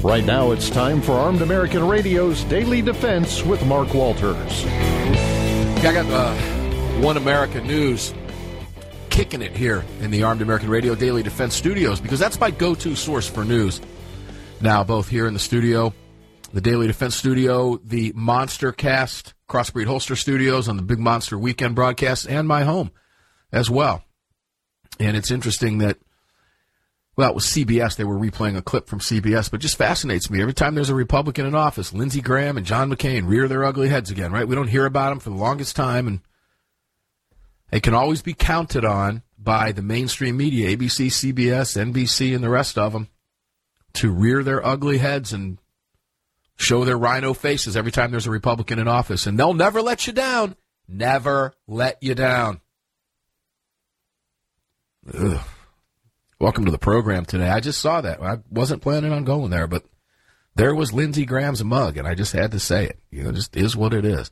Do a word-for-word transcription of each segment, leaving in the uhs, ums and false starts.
Right now, it's time for Armed American Radio's Daily Defense with Mark Walters. I got uh, One America News kicking it here in the Armed American Radio Daily Defense Studios because that's my go-to source for news. Now, both here in the studio, the Daily Defense Studio, the Monster Cast, Crossbreed Holster Studios on the Big Monster Weekend broadcast, and my home as well. And it's interesting that, well, it was C B S. They were replaying a clip from C B S, but it just fascinates me. Every time there's a Republican in office, Lindsey Graham and John McCain rear their ugly heads again, right? We don't hear about them for the longest time, and they can always be counted on by the mainstream media, A B C, C B S, N B C, and the rest of them, to rear their ugly heads and show their rhino faces every time there's a Republican in office. And they'll never let you down. Never let you down. Ugh. Welcome to the program today. I just saw that. I wasn't planning on going there, but there was Lindsey Graham's mug, and I just had to say it. You know, it just is what it is.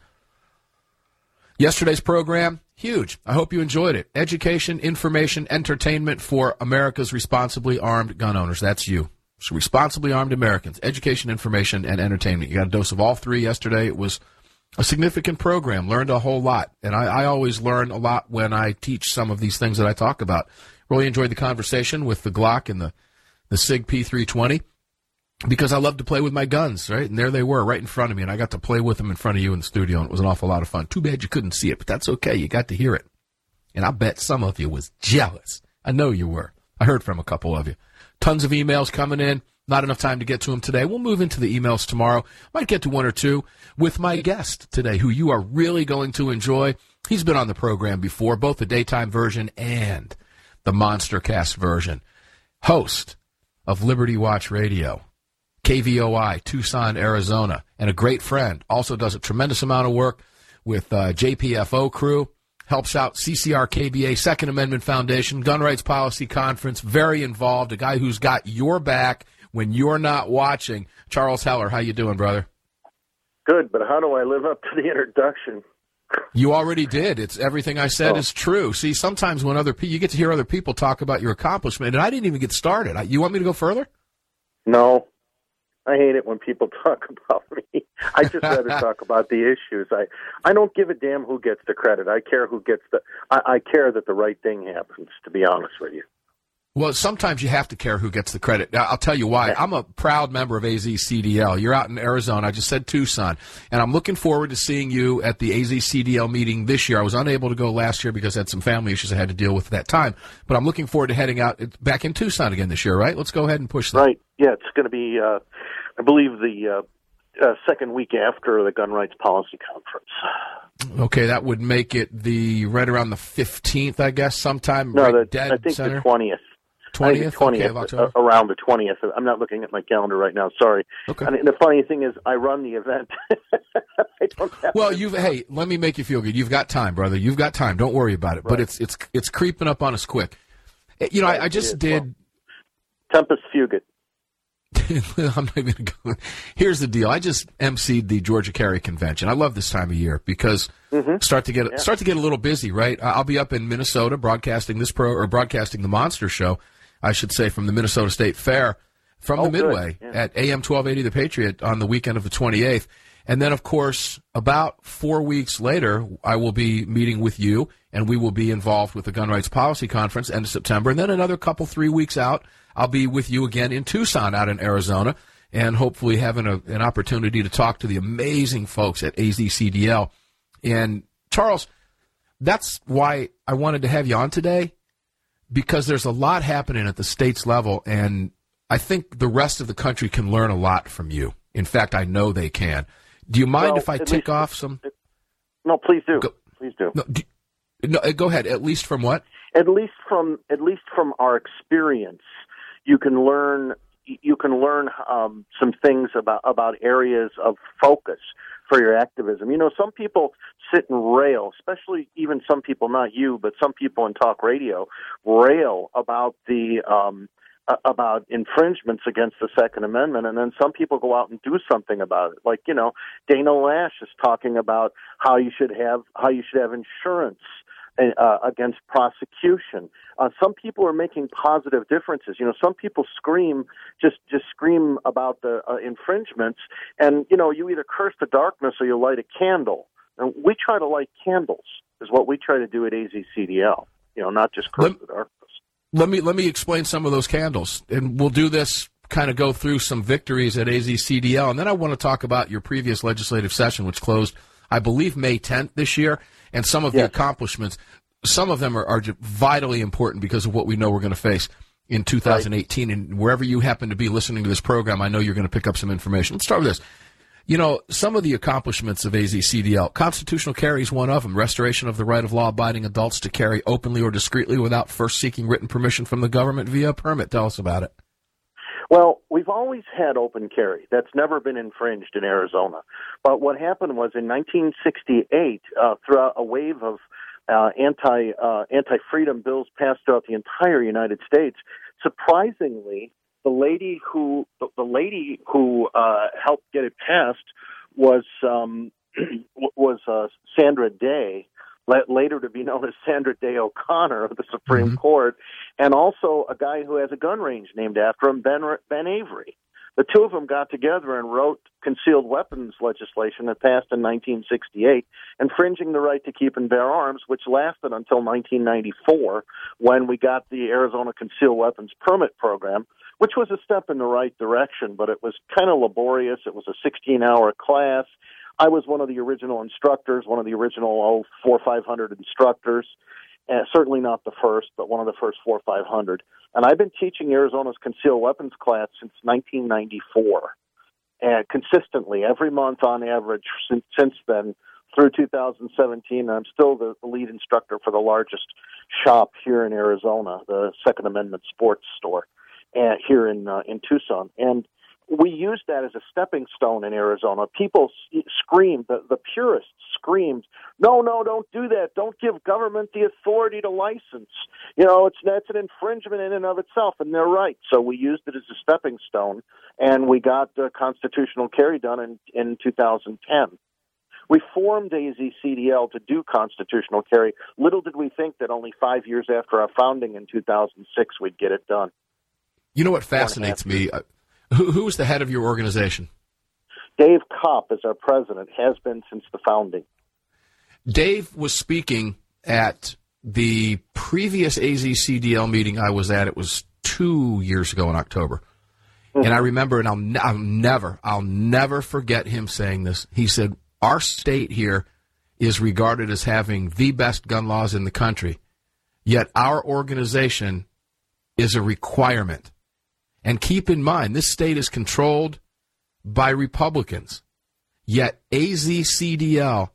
Yesterday's program, huge. I hope you enjoyed it. Education, information, entertainment for America's responsibly armed gun owners. That's you. So responsibly armed Americans. Education, information, and entertainment. You got a dose of all three yesterday. It was a significant program. Learned a whole lot. And I, I always learn a lot when I teach some of these things that I talk about. Really enjoyed the conversation with the Glock and the, the SIG P three twenty because I love to play with my guns, right? And there they were right in front of me, and I got to play with them in front of you in the studio, and it was an awful lot of fun. Too bad you couldn't see it, but that's okay. You got to hear it. And I bet some of you was jealous. I know you were. I heard from a couple of you. Tons of emails coming in. Not enough time to get to them today. We'll move into the emails tomorrow. Might get to one or two with my guest today, who you are really going to enjoy. He's been on the program before, both the daytime version and the Monster Cast version. Host of Liberty Watch Radio, K V O I, Tucson, Arizona, and a great friend. Also does a tremendous amount of work with uh, J P F O crew. Helps out C C R K B A, Second Amendment Foundation, Gun Rights Policy Conference. Very involved. A guy who's got your back when you're not watching. Charles Heller, how you doing, brother? Good, but how do I live up to the introduction? You already did. It's everything I said oh. is true. See, sometimes when other people, you get to hear other people talk about your accomplishment, and I didn't even get started. I, you want me to go further? No. I hate it when people talk about me. I just rather talk about the issues. I, I don't give a damn who gets the credit. I care who gets the. I, I care that the right thing happens, to be honest with you. Well, sometimes you have to care who gets the credit. Now, I'll tell you why. I'm a proud member of A Z C D L. You're out in Arizona. I just said Tucson. And I'm looking forward to seeing you at the A Z C D L meeting this year. I was unable to go last year because I had some family issues I had to deal with at that time. But I'm looking forward to heading out back in Tucson again this year, right? Let's go ahead and push that. Right. Yeah, it's going to be, uh, I believe, the uh, uh, second week after the Gun Rights Policy Conference. Okay, that would make it the right around the fifteenth, I guess, sometime. No, right the, dead I think center? the twentieth. twentieth? twentieth, okay, of October. Uh, around the twentieth. I'm not looking at my calendar right now. Sorry. Okay. And the funny thing is, I run the event. I don't have well, you've hey, let me make you feel good. You've got time, brother. You've got time. Don't worry about it. Right. But it's it's it's creeping up on us quick. You know, right, I, I just did. Well, Tempus Fugit. I'm not going to go. Here's the deal. I just emceed the Georgia Carry Convention. I love this time of year because mm-hmm. start to get yeah. start to get a little busy, right? I'll be up in Minnesota broadcasting this pro or broadcasting the Monster Show, I should say, from the Minnesota State Fair from oh, the Midway yeah. at A M twelve eighty The Patriot on the weekend of the twenty-eighth. And then, of course, about four weeks later, I will be meeting with you, and we will be involved with the Gun Rights Policy Conference end of September. And then another couple, three weeks out, I'll be with you again in Tucson out in Arizona, and hopefully having a, an opportunity to talk to the amazing folks at A Z C D L. And, Charles, that's why I wanted to have you on today, because there's a lot happening at the state's level, and I think the rest of the country can learn a lot from you. In fact, I know they can. Do you mind well, if I tick least, off some? No, please do. Go, please do. No, do. No, go ahead. At least from what? At least from at least from our experience, you can learn you can learn um, some things about about areas of focus for your activism. You know, some people sit and rail, especially even some people, not you, but some people in talk radio, rail about the um, about infringements against the Second Amendment, and then some people go out and do something about it. Like, you know, Dana Lash is talking about how you should have how you should have insurance uh, against prosecution. Uh, some people are making positive differences. You know, some people scream, just just scream about the uh, infringements, and, you know, you either curse the darkness or you light a candle. And we try to light candles, is what we try to do at A Z C D L, you know, not just curse let, the darkness. Let me, let me explain some of those candles, and we'll do this, kind of go through some victories at A Z C D L, and then I want to talk about your previous legislative session, which closed, I believe, May tenth this year, and some of yes. the accomplishments. Some of them are, are vitally important because of what we know we're going to face in two thousand eighteen. Right. And wherever you happen to be listening to this program, I know you're going to pick up some information. Let's start with this. You know, some of the accomplishments of A Z C D L, constitutional carry is one of them, restoration of the right of law-abiding adults to carry openly or discreetly without first seeking written permission from the government via a permit. Tell us about it. Well, we've always had open carry. That's never been infringed in Arizona. But what happened was in nineteen sixty-eight, uh, throughout a wave of uh, anti uh, anti-freedom bills passed throughout the entire United States, surprisingly, the lady who the, the lady who uh, helped get it passed was um, was uh, Sandra Day, later to be known as Sandra Day O'Connor of the Supreme mm-hmm. Court, and also a guy who has a gun range named after him, Ben Ben Avery. The two of them got together and wrote concealed weapons legislation that passed in nineteen sixty-eight, infringing the right to keep and bear arms, which lasted until nineteen ninety-four, when we got the Arizona Concealed Weapons Permit Program, which was a step in the right direction, but it was kind of laborious. It was a sixteen-hour class. I was one of the original instructors, one of the original oh, four or five hundred instructors, and certainly not the first, but one of the first four or five hundred. And I've been teaching Arizona's concealed weapons class since nineteen ninety-four, and consistently every month on average since, since then through two thousand seventeen. I'm still the, the lead instructor for the largest shop here in Arizona, the Second Amendment Sports Store, uh, here in uh, in Tucson, and we use that as a stepping stone in Arizona. People screamed, the, the purists screamed, no, no, don't do that. Don't give government the authority to license. You know, it's that's an infringement in and of itself, and they're right. So we used it as a stepping stone, and we got uh, constitutional carry done in, in two thousand ten. We formed A Z C D L to do constitutional carry. Little did we think that only five years after our founding in two thousand six, we'd get it done. You know what fascinates me? Who, who's the head of your organization? Dave Kopp is our president, has been since the founding. Dave was speaking at the previous A Z C D L meeting I was at. It was two years ago in October. Mm-hmm. And I remember, and I'll, I'll never, I'll never forget him saying this. He said, our state here is regarded as having the best gun laws in the country, yet our organization is a requirement. And keep in mind, this state is controlled by Republicans, yet A Z C D L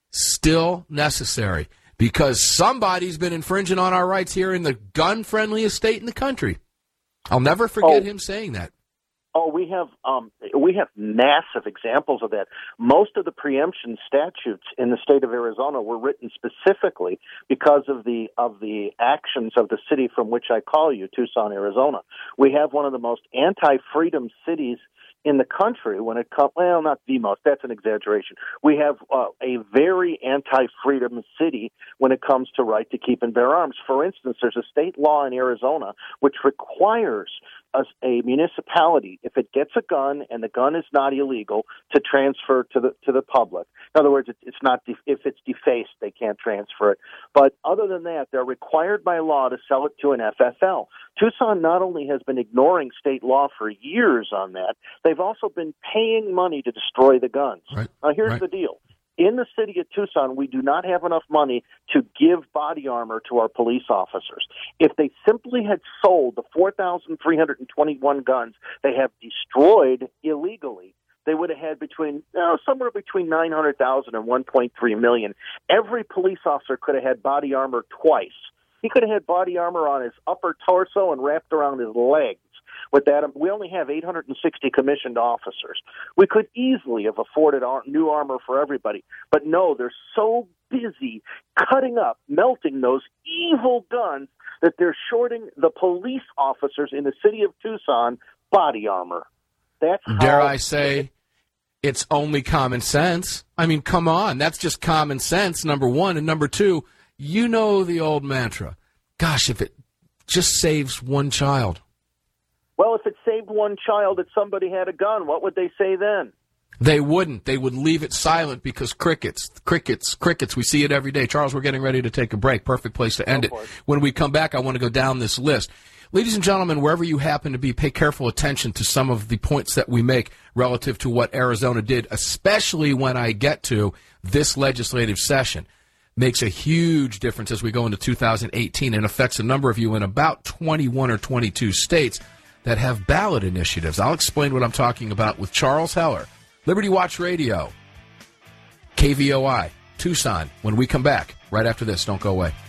still necessary because somebody's been infringing on our rights here in the gun-friendliest state in the country. I'll never forget oh. him saying that. Oh, we have um, we have massive examples of that. Most of the preemption statutes in the state of Arizona were written specifically because of the of the actions of the city from which I call you, Tucson, Arizona. We have one of the most anti-freedom cities in the country when it comes, well, not the most, that's an exaggeration. We have uh, a very anti-freedom city when it comes to right to keep and bear arms. For instance, there's a state law in Arizona which requires a, a municipality, if it gets a gun and the gun is not illegal, to transfer to the to the public. In other words, it, it's not de- if it's defaced, they can't transfer it. But other than that, they're required by law to sell it to an F F L. Tucson not only has been ignoring state law for years on that, they've also been paying money to destroy the guns. Right. Now, here's right. the deal. In the city of Tucson, we do not have enough money to give body armor to our police officers. If they simply had sold the four thousand three hundred twenty-one guns they have destroyed illegally, they would have had between you know, somewhere between nine hundred thousand and one point three million. Every police officer could have had body armor twice. He could have had body armor on his upper torso and wrapped around his legs. With that, we only have eight hundred sixty commissioned officers. We could easily have afforded new armor for everybody. But no, they're so busy cutting up, melting those evil guns that they're shorting the police officers in the city of Tucson body armor. That's how Dare I say, it's only common sense. I mean, come on. That's just common sense, number one. And number two, you know the old mantra. Gosh, if it just saves one child. Well, if it saved one child, if somebody had a gun, what would they say then? They wouldn't. They would leave it silent because crickets, crickets, crickets. We see it every day. Charles, we're getting ready to take a break. Perfect place to end it. When we come back, I want to go down this list. Ladies and gentlemen, wherever you happen to be, pay careful attention to some of the points that we make relative to what Arizona did, especially when I get to this legislative session. Makes a huge difference as we go into two thousand eighteen and affects a number of you in about twenty-one or twenty-two states that have ballot initiatives. I'll explain what I'm talking about with Charles Heller, Liberty Watch Radio, K V O I, Tucson, when we come back right after this. Don't go away.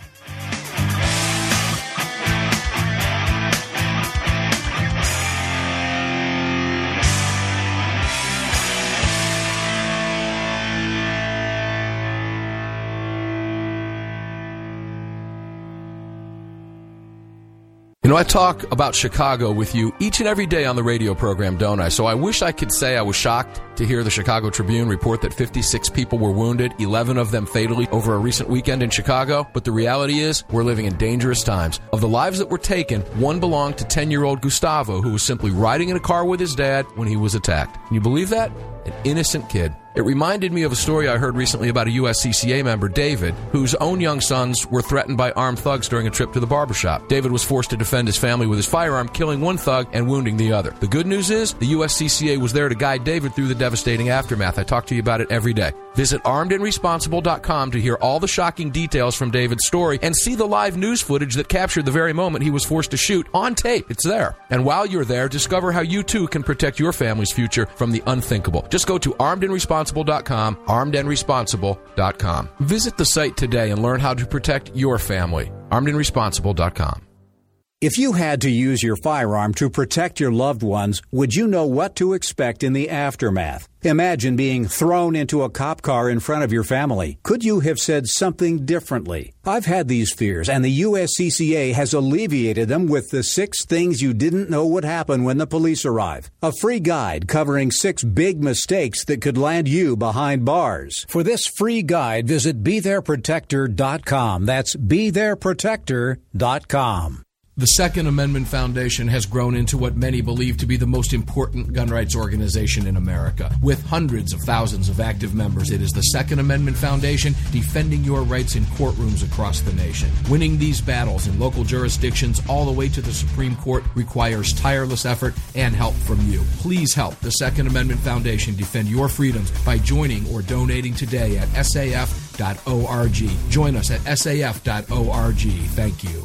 You know, I talk about Chicago with you each and every day on the radio program, don't I? So I wish I could say I was shocked to hear the Chicago Tribune report that fifty-six people were wounded, eleven of them fatally, over a recent weekend in Chicago. But the reality is, we're living in dangerous times. Of the lives that were taken, one belonged to ten-year-old Gustavo, who was simply riding in a car with his dad when he was attacked. Can you believe that? An innocent kid. It reminded me of a story I heard recently about a U S C C A member, David, whose own young sons were threatened by armed thugs during a trip to the barbershop. David was forced to defend his family with his firearm, killing one thug and wounding the other. The good news is, the U S C C A was there to guide David through the devastating aftermath. I talk to you about it every day. Visit armed and responsible dot com to hear all the shocking details from David's story and see the live news footage that captured the very moment he was forced to shoot on tape. It's there. And while you're there, discover how you too can protect your family's future from the unthinkable. Just go to armed and responsible dot com, armed and responsible dot com. Visit the site today and learn how to protect your family. armed and responsible dot com. If you had to use your firearm to protect your loved ones, would you know what to expect in the aftermath? Imagine being thrown into a cop car in front of your family. Could you have said something differently? I've had these fears, and the U S C C A has alleviated them with the six things you didn't know would happen when the police arrive. A free guide covering six big mistakes that could land you behind bars. For this free guide, visit be there protector dot com. That's be there protector dot com. The Second Amendment Foundation has grown into what many believe to be the most important gun rights organization in America. With hundreds of thousands of active members, it is the Second Amendment Foundation defending your rights in courtrooms across the nation. Winning these battles in local jurisdictions all the way to the Supreme Court requires tireless effort and help from you. Please help the Second Amendment Foundation defend your freedoms by joining or donating today at S A F dot org. Join us at S A F dot org. Thank you.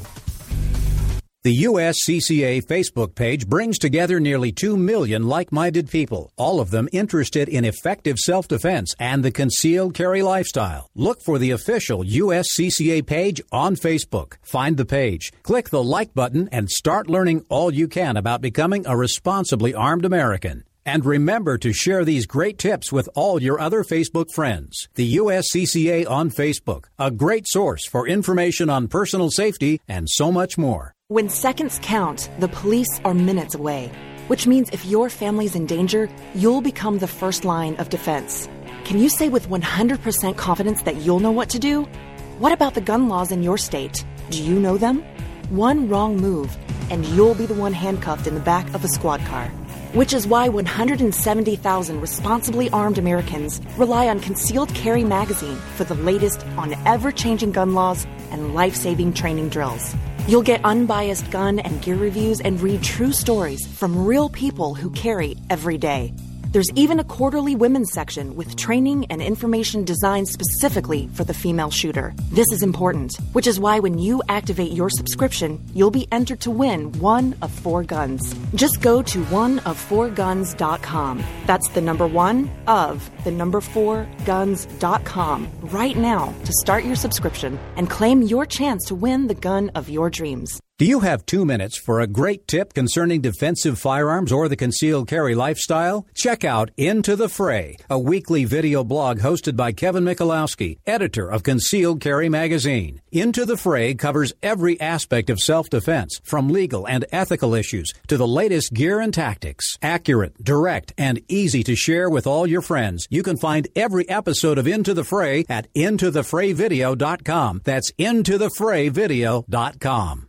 The U S C C A Facebook page brings together nearly two million like-minded people, all of them interested in effective self-defense and the concealed carry lifestyle. Look for the official U S C C A page on Facebook. Find the page, click the like button, and start learning all you can about becoming a responsibly armed American. And remember to share these great tips with all your other Facebook friends. The U S C C A on Facebook, a great source for information on personal safety and so much more. When seconds count, the police are minutes away, which means if your family's in danger, you'll become the first line of defense. Can you say with one hundred percent confidence that you'll know what to do? What about the gun laws in your state? Do you know them? One wrong move, and you'll be the one handcuffed in the back of a squad car. Which is why one hundred seventy thousand responsibly armed Americans rely on Concealed Carry Magazine for the latest on ever-changing gun laws and life-saving training drills. You'll get unbiased gun and gear reviews and read true stories from real people who carry every day. There's even a quarterly women's section with training and information designed specifically for the female shooter. This is important, which is why when you activate your subscription, you'll be entered to win one of four guns. Just go to one of four guns dot com. That's the number one of the number four guns dot com right now to start your subscription and claim your chance to win the gun of your dreams. Do you have two minutes for a great tip concerning defensive firearms or the concealed carry lifestyle? Check out Into the Fray, a weekly video blog hosted by Kevin Michalowski, editor of Concealed Carry magazine. Into the Fray covers every aspect of self-defense, from legal and ethical issues to the latest gear and tactics. Accurate, direct, and easy to share with all your friends. You can find every episode of Into the Fray at into the fray video dot com. That's into the fray video dot com.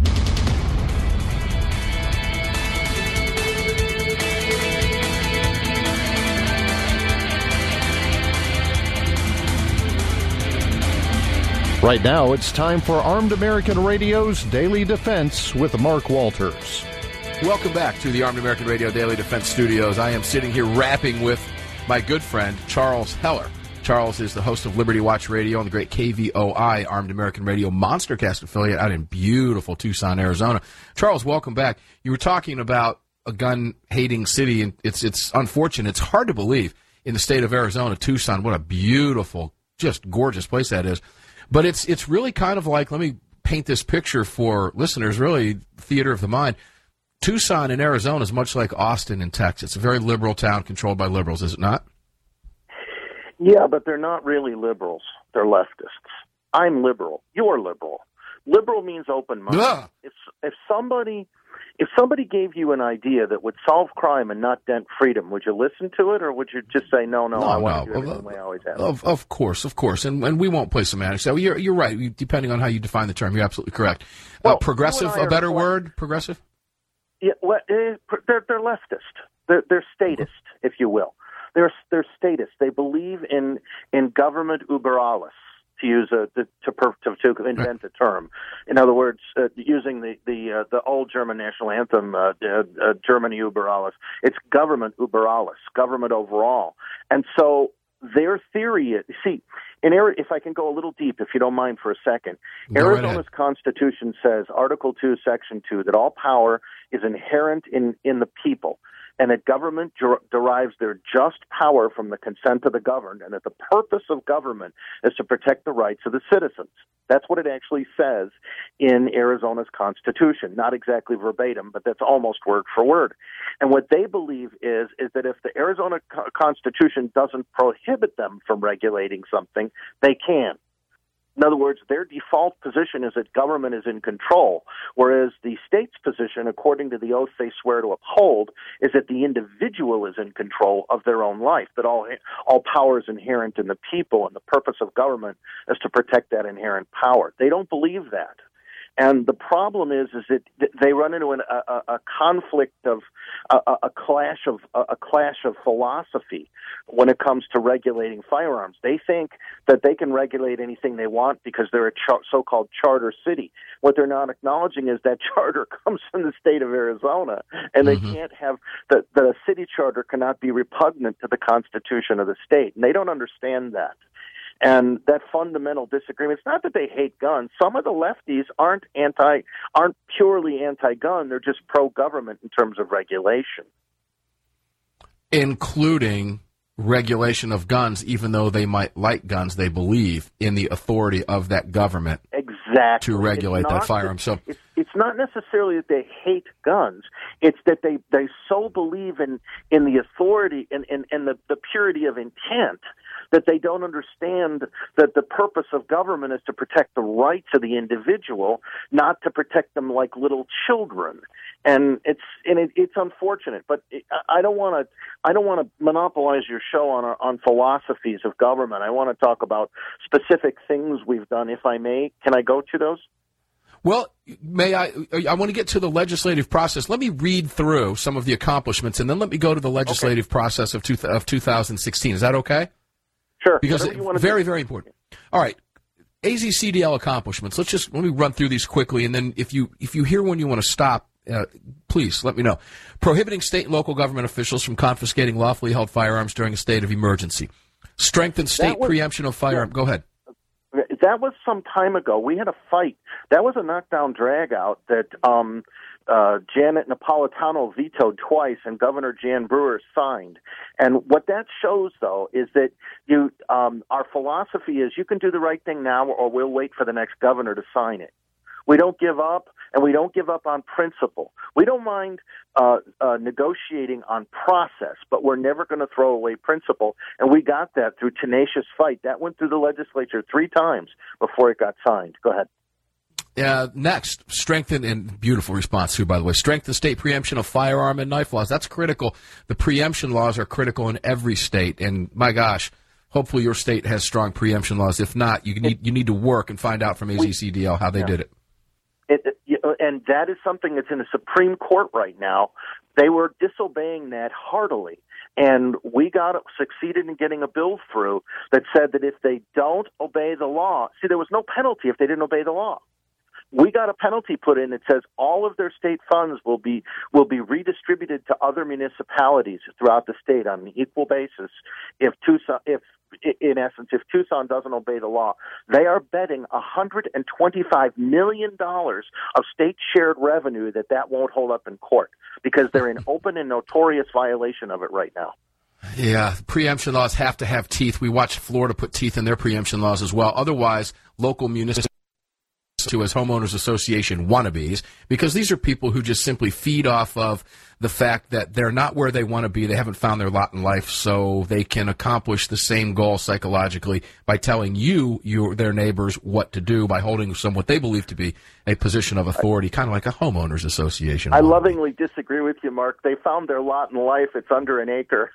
Right now, it's time for Armed American Radio's Daily Defense with Mark Walters. Welcome back to the Armed American Radio Daily Defense Studios. I am sitting here rapping with my good friend, Charles Heller. Charles is the host of Liberty Watch Radio on the great K V O I Armed American Radio Monstercast affiliate out in beautiful Tucson, Arizona. Charles, welcome back. You were talking about a gun-hating city, and it's it's unfortunate. It's hard to believe in the state of Arizona, Tucson, what a beautiful, just gorgeous place that is. But it's it's really kind of like, let me paint this picture for listeners, really theater of the mind. Tucson in Arizona is much like Austin in Texas. It's a very liberal town controlled by liberals, is it not? Yeah, but they're not really liberals. They're leftists. I'm liberal. You're liberal. Liberal means open-minded. If if somebody if somebody gave you an idea that would solve crime and not dent freedom, would you listen to it, or would you just say, no, no, no I want no. to do everything the way I always have? Of, of course, of course. And, and we won't play semantics. So you're, you're right. Depending on how you define the term, you're absolutely correct. Well, uh, progressive, a better word? Progressive? Yeah, well, they're, they're leftist. They're, they're statist, if you will. They're, they're statists. They believe in, in government uber alles, to use a to to, to invent a term. In other words, uh, using the the uh, the old German national anthem, uh, uh, uh, Germany über alles. It's government über alles, government overall. And so their theory is, see, in if I can go a little deep, if you don't mind for a second, go Arizona's right Constitution says, Article two, Section two, that all power is inherent in in the people, and that government ger- derives their just power from the consent of the governed, and that the purpose of government is to protect the rights of the citizens. That's what it actually says in Arizona's Constitution. Not exactly verbatim, but that's almost word for word. And what they believe is, is that if the Arizona co- Constitution doesn't prohibit them from regulating something, they can. In other words, their default position is that government is in control, whereas the state's position, according to the oath they swear to uphold, is that the individual is in control of their own life, that all all power is inherent in the people, and the purpose of government is to protect that inherent power. They don't believe that. And the problem is, is that they run into an, a, a conflict of a, a clash of a clash of philosophy when it comes to regulating firearms. They think that they can regulate anything they want because they're a char- so-called charter city. What they're not acknowledging is that charter comes from the state of Arizona, and they mm-hmm. can't have that. The city charter cannot be repugnant to the Constitution of the state, and they don't understand that. And that fundamental disagreement, it's not that they hate guns. Some of the lefties aren't anti, aren't purely anti-gun. They're just pro-government in terms of regulation. Including regulation of guns, even though they might like guns, they believe in the authority of that government exactly. to regulate that firearm. That, so it's, it's not necessarily that they hate guns. It's that they, they so believe in, in the authority and, and, and the, the purity of intent that they don't understand that the purpose of government is to protect the rights of the individual, not to protect them like little children. And it's and it, it's unfortunate, but it, I don't want to I don't want to monopolize your show on on philosophies of government. I want to talk about specific things we've done, if I may. Can I go to those? Well, may I? I want to get to the legislative process. Let me read through some of the accomplishments, and then let me go to the legislative okay. process of two, of two thousand sixteen. Is that okay? Sure. Because very, very important. All right. A Z C D L accomplishments. Let's just let me run through these quickly, and then if you if you hear when you want to stop, uh, please let me know. Prohibiting state and local government officials from confiscating lawfully held firearms during a state of emergency. Strengthen state was, preemption of firearms. Yeah. Go ahead. That was some time ago. We had a fight. That was a knockdown drag-out that um, uh, Janet Napolitano vetoed twice, and Governor Jan Brewer signed. And what that shows, though, is that you um, our philosophy is you can do the right thing now, or we'll wait for the next governor to sign it. We don't give up, and we don't give up on principle. We don't mind uh, uh, negotiating on process, but we're never going to throw away principle, and we got that through tenacious fight. That went through the legislature three times before it got signed. Go ahead. Uh, next, strengthen, and beautiful response too, by the way, strengthen state preemption of firearm and knife laws. That's critical. The preemption laws are critical in every state, and my gosh, hopefully your state has strong preemption laws. If not, you need you need to work and find out from A Z C D L how they yeah. did it. It, it. And that is something that's in the Supreme Court right now. They were disobeying that heartily. And we got succeeded in getting a bill through that said that if they don't obey the law, see, there was no penalty if they didn't obey the law. We got a penalty put in that says all of their state funds will be will be redistributed to other municipalities throughout the state on an equal basis. If Tucson, if in essence, if Tucson doesn't obey the law, they are betting one hundred twenty-five million dollars of state shared revenue that that won't hold up in court because they're in open and notorious violation of it right now. Yeah, preemption laws have to have teeth. We watched Florida put teeth in their preemption laws as well. Otherwise, local municipalities to as homeowners association wannabes, because these are people who just simply feed off of the fact that they're not where they want to be. They haven't found their lot in life, so they can accomplish the same goal psychologically by telling you, your their neighbors, what to do by holding some what they believe to be a position of authority, kind of like a homeowners association. I lovingly disagree with you, Mark. They found their lot in life. It's under an acre.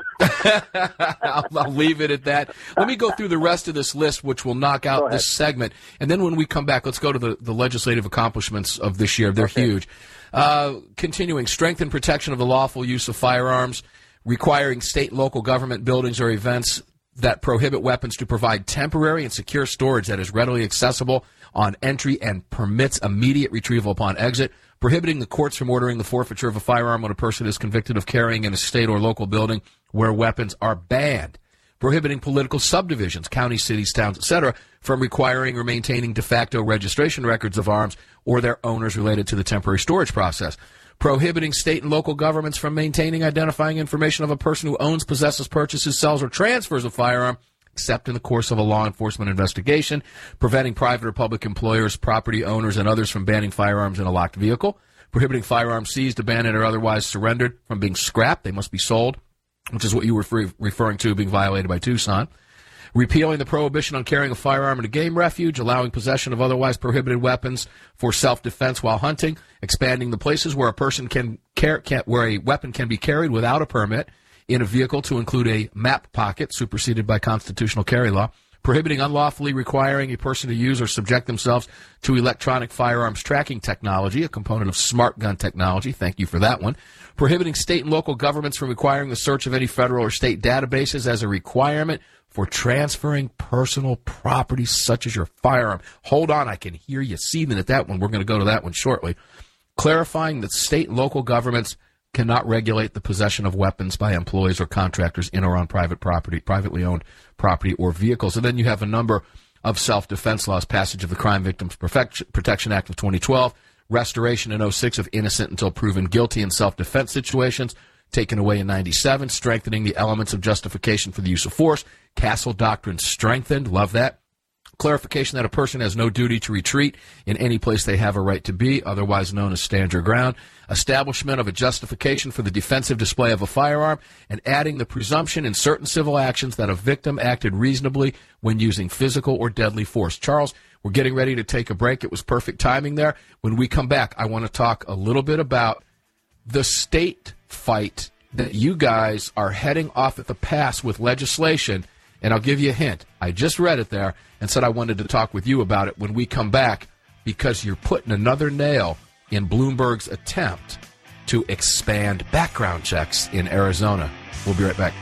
I'll, I'll leave it at that. Let me go through the rest of this list, which will knock out this segment. And then when we come back, let's go to the, the legislative accomplishments of this year. They're okay. huge. Uh, continuing, strengthen protection of the lawful use of firearms, requiring state and local government buildings or events that prohibit weapons to provide temporary and secure storage that is readily accessible on entry and permits immediate retrieval upon exit, prohibiting the courts from ordering the forfeiture of a firearm when a person is convicted of carrying in a state or local building where weapons are banned, prohibiting political subdivisions, counties, cities, towns, et cetera, from requiring or maintaining de facto registration records of arms or their owners related to the temporary storage process, prohibiting state and local governments from maintaining identifying information of a person who owns, possesses, purchases, sells, or transfers a firearm, except in the course of a law enforcement investigation, preventing private or public employers, property owners, and others from banning firearms in a locked vehicle, prohibiting firearms seized, abandoned, or otherwise surrendered from being scrapped. They must be sold, which is what you were referring to being violated by Tucson, repealing the prohibition on carrying a firearm in a game refuge, allowing possession of otherwise prohibited weapons for self-defense while hunting, expanding the places where a person can, car- can where a weapon can be carried without a permit in a vehicle to include a map pocket, superseded by constitutional carry law, prohibiting unlawfully requiring a person to use or subject themselves to electronic firearms tracking technology, a component of smart gun technology. Thank you for that one. Prohibiting state and local governments from requiring the search of any federal or state databases as a requirement for transferring personal property such as your firearm. Hold on, I can hear you seething at that one. We're going to go to that one shortly. Clarifying that state and local governments cannot regulate the possession of weapons by employees or contractors in or on private property, privately owned property or vehicles. And then you have a number of self-defense laws, passage of the Crime Victims Protection Act of twenty twelve, restoration in oh six of innocent until proven guilty in self-defense situations, taken away in ninety-seven, strengthening the elements of justification for the use of force, Castle Doctrine strengthened, love that. Clarification that a person has no duty to retreat in any place they have a right to be, otherwise known as stand your ground. Establishment of a justification for the defensive display of a firearm, and adding the presumption in certain civil actions that a victim acted reasonably when using physical or deadly force. Charles, we're getting ready to take a break. It was perfect timing there. When we come back, I want to talk a little bit about the state fight that you guys are heading off at the pass with legislation. And I'll give you a hint. I just read it there and said I wanted to talk with you about it when we come back, because you're putting another nail in Bloomberg's attempt to expand background checks in Arizona. We'll be right back.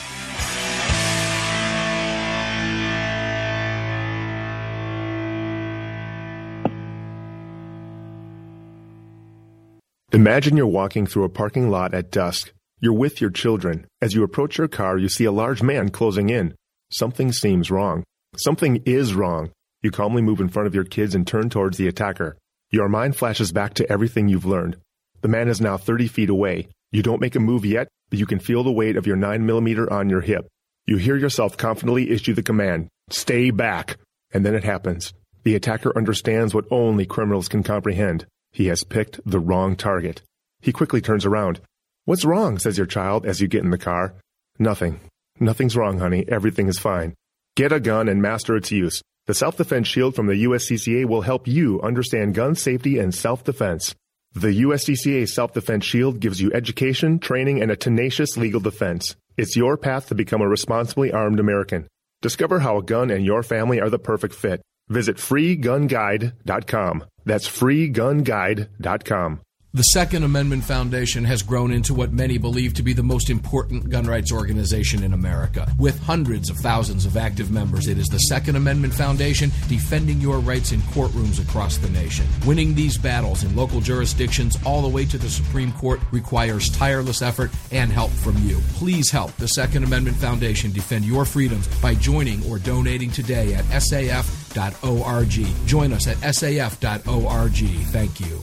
Imagine you're walking through a parking lot at dusk. You're with your children. As you approach your car, you see a large man closing in. Something seems wrong. Something is wrong. You calmly move in front of your kids and turn towards the attacker. Your mind flashes back to everything you've learned. The man is now thirty feet away. You don't make a move yet, but you can feel the weight of your nine millimeter on your hip. You hear yourself confidently issue the command, "Stay back." And then it happens. The attacker understands what only criminals can comprehend. He has picked the wrong target. He quickly turns around. "What's wrong?" says your child as you get in the car. "Nothing. Nothing's wrong, honey. Everything is fine." Get a gun and master its use. The Self-Defense Shield from the U S C C A will help you understand gun safety and self-defense. The U S C C A Self-Defense Shield gives you education, training, and a tenacious legal defense. It's your path to become a responsibly armed American. Discover how a gun and your family are the perfect fit. Visit free gun guide dot com. That's free gun guide dot com. The Second Amendment Foundation has grown into what many believe to be the most important gun rights organization in America. With hundreds of thousands of active members, it is the Second Amendment Foundation defending your rights in courtrooms across the nation. Winning these battles in local jurisdictions all the way to the Supreme Court requires tireless effort and help from you. Please help the Second Amendment Foundation defend your freedoms by joining or donating today at S A F dot org. Join us at S A F dot org. Thank you.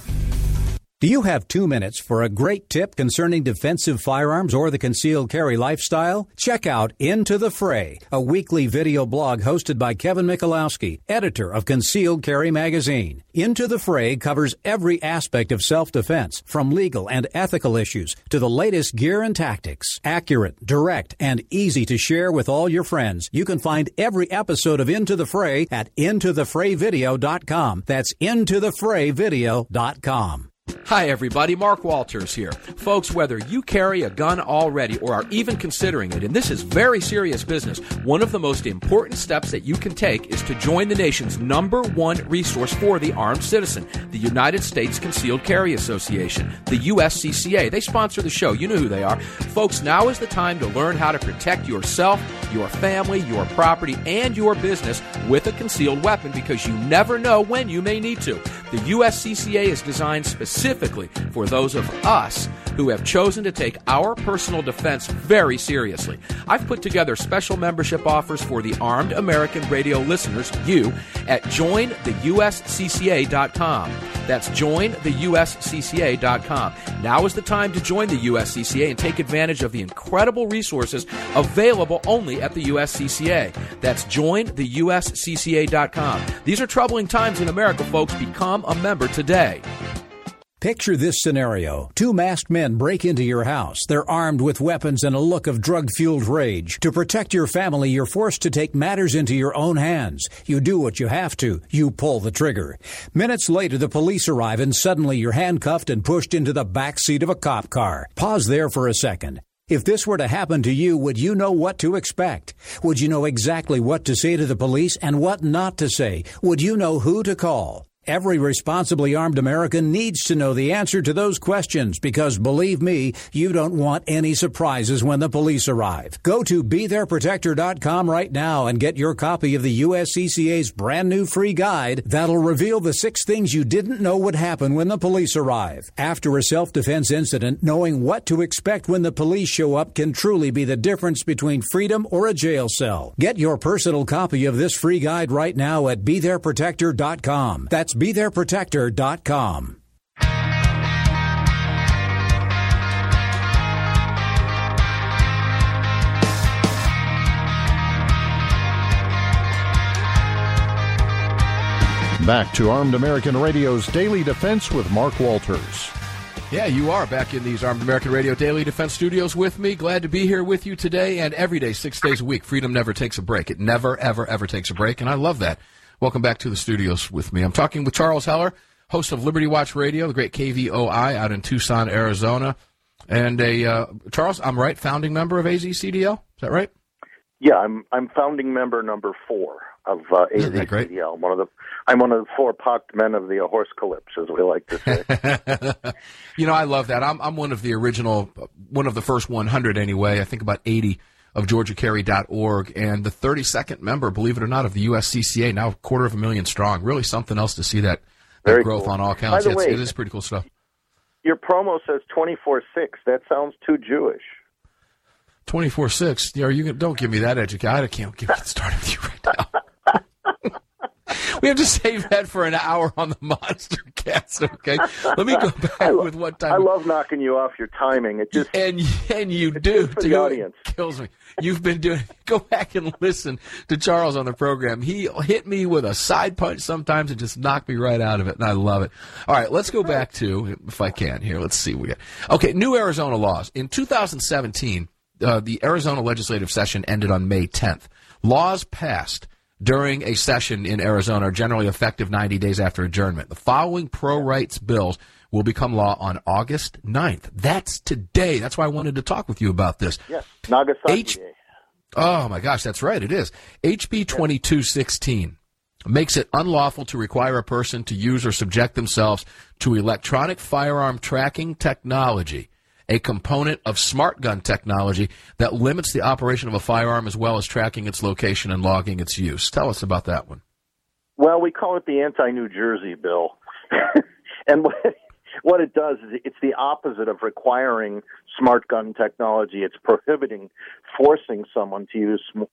Do you have two minutes for a great tip concerning defensive firearms or the concealed carry lifestyle? Check out Into the Fray, a weekly video blog hosted by Kevin Michalowski, editor of Concealed Carry magazine. Into the Fray covers every aspect of self-defense, from legal and ethical issues to the latest gear and tactics. Accurate, direct, and easy to share with all your friends. You can find every episode of Into the Fray at into the fray video dot com. That's into the fray video dot com. Hi, everybody. Mark Walters here. Folks, whether you carry a gun already or are even considering it, and this is very serious business, one of the most important steps that you can take is to join the nation's number one resource for the armed citizen, the United States Concealed Carry Association, the U S C C A. They sponsor the show. You know who they are. Folks, now is the time to learn how to protect yourself, your family, your property, and your business with a concealed weapon, because you never know when you may need to. The U S C C A is designed specifically for those of us who have chosen to take our personal defense very seriously. I've put together special membership offers for the armed American radio listeners, you, at join the U S C C A dot com. That's join the U S C C A dot com. Now is the time to join the U S C C A and take advantage of the incredible resources available only at the U S C C A. That's join the U S C C A dot com. These are troubling times in America, folks. Become a member today. Picture this scenario. Two masked men break into your house. They're armed with weapons and a look of drug-fueled rage. To protect your family, you're forced to take matters into your own hands. You do what you have to. You pull the trigger. Minutes later, the police arrive and suddenly you're handcuffed and pushed into the back seat of a cop car. Pause there for a second. If this were to happen to you, would you know what to expect? Would you know exactly what to say to the police and what not to say? Would you know who to call? Every responsibly armed American needs to know the answer to those questions, because believe me, you don't want any surprises when the police arrive. Go to be there protector dot com right now and get your copy of the U S C C A's brand new free guide that'll reveal the six things you didn't know would happen when the police arrive. After a self-defense incident, knowing what to expect when the police show up can truly be the difference between freedom or a jail cell. Get your personal copy of this free guide right now at be there protector dot com. That's be there protector dot com. Back to Armed American Radio's Daily Defense with Mark Walters. Yeah, you are back in these Armed American Radio Daily Defense Studios with me. Glad to be here with you today and every day, six days a week. Freedom never takes a break. It never, ever, ever takes a break, and I love that. Welcome back to the studios with me. I'm talking with Charles Heller, host of Liberty Watch Radio, the great K V O I out in Tucson, Arizona. And a uh, Charles, I'm right, founding member of A Z C D L? Is that right? Yeah, I'm I'm founding member number four of uh, A Z C D L. One of the I'm one of the four pocked men of the horse calypse, as we like to say. You know, I love that. I'm I'm one of the original, one of the first one hundred anyway. I think about eighty of Georgia Carry dot org, and the thirty-second member, believe it or not, of the U S C C A, now a quarter of a million strong. Really something else to see that, that Very growth cool. on all counts. By the It's, way, it is pretty cool stuff. Your promo says twenty-four six. That sounds too Jewish. twenty-four six. Are you? Don't give me that education. I can't get started with you right now. We have to save that for an hour on the Monster Cast, okay? Let me go back I lo- with what time. I love knocking you off your timing. It just and and you do for too. the audience. It kills me. You've been doing. Go back and listen to Charles on the program. He hit me with a side punch sometimes and just knocked me right out of it, and I love it. All right, let's go back to, if I can here. Let's see what we got. Okay, new Arizona laws in two thousand seventeen. Uh, the Arizona legislative session ended on May tenth. Laws passed during a session in Arizona are generally effective ninety days after adjournment. The following pro-rights bills will become law on August ninth. That's today. That's why I wanted to talk with you about this. Yes, Nagasaki H- Day. Oh, my gosh, that's right, it is. H B twenty-two sixteen makes it unlawful to require a person to use or subject themselves to electronic firearm tracking technology, a component of smart gun technology that limits the operation of a firearm as well as tracking its location and logging its use. Tell us about that one. Well, we call it the anti-New Jersey bill. And what, what it does is it's the opposite of requiring smart gun technology. It's prohibiting, forcing someone to use, sm-